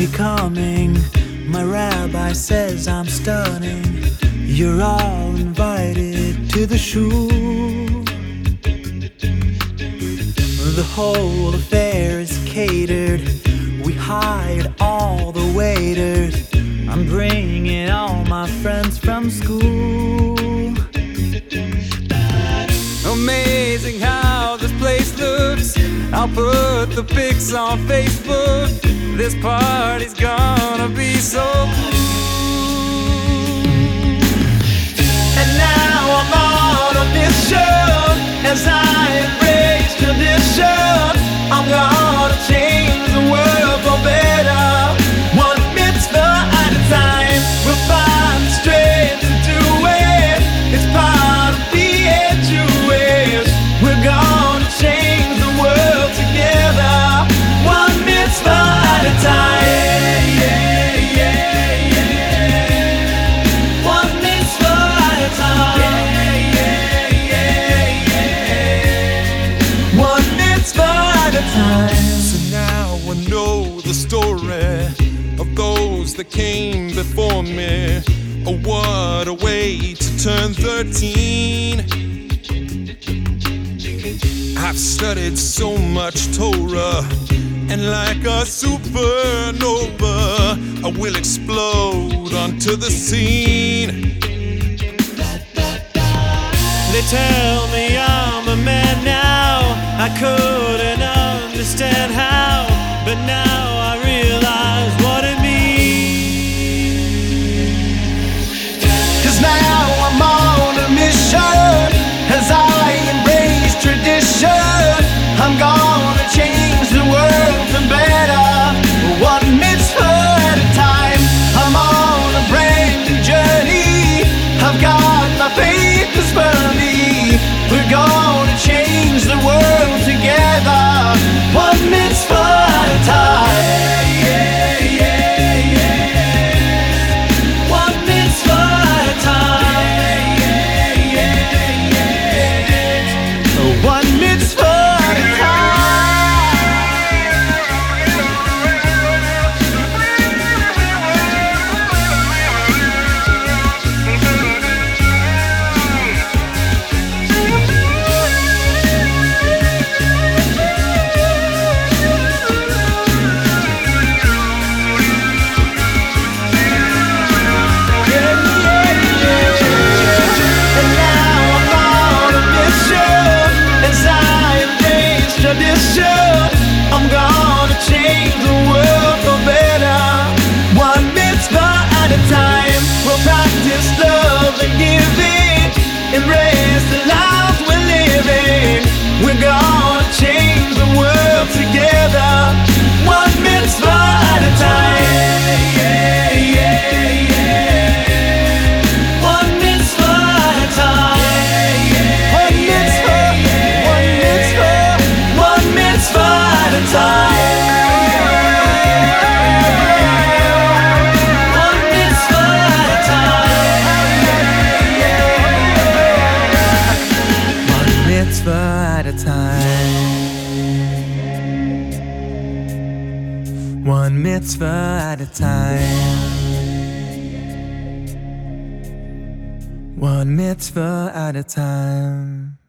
becoming. My rabbi says I'm stunning. You're all invited to the shul. The whole affair is catered. We hired all the waiters. I'm bringing all my friends from school. Amazing how this place looks. I'll put the pics on Facebook. This party's gonna be so cool. And now I'm on a mission. As I embrace tradition, I'm gonna change the world for better. One mitzvah at a time. We'll find the strength to do it. It's part of being Jewish. We're gonna change the world together. One mitzvah at a time. One mitzvah at a time. One mitzvah at a time. So now I know the story of those that came before me. Oh, what a way to turn 13. I've studied so much Torah, and like a supernova, I will explode onto the scene. They tell me I'm a man now. I couldn't understand how, but now I realize what it means. 'Cause now I'm on a mission. As I embrace tradition, I'm gonna change the world for better. One mitzvah at a time. I'm on a brand new journey. I've got my faith is burning. We're gonna change the world together. One mitzvah at a time. One mitzvah at a time. One mitzvah at a I'm gonna change the world for better. One mitzvah at a time. We'll practice love and giving. Embrace the lives we're living. We're gonna change the world together. One mitzvah at a time. One mitzvah at a time. One mitzvah, one mitzvah, one mitzvah at a time. One mitzvah at a time. One mitzvah at a time. One mitzvah at a time. One mitzvah at a time.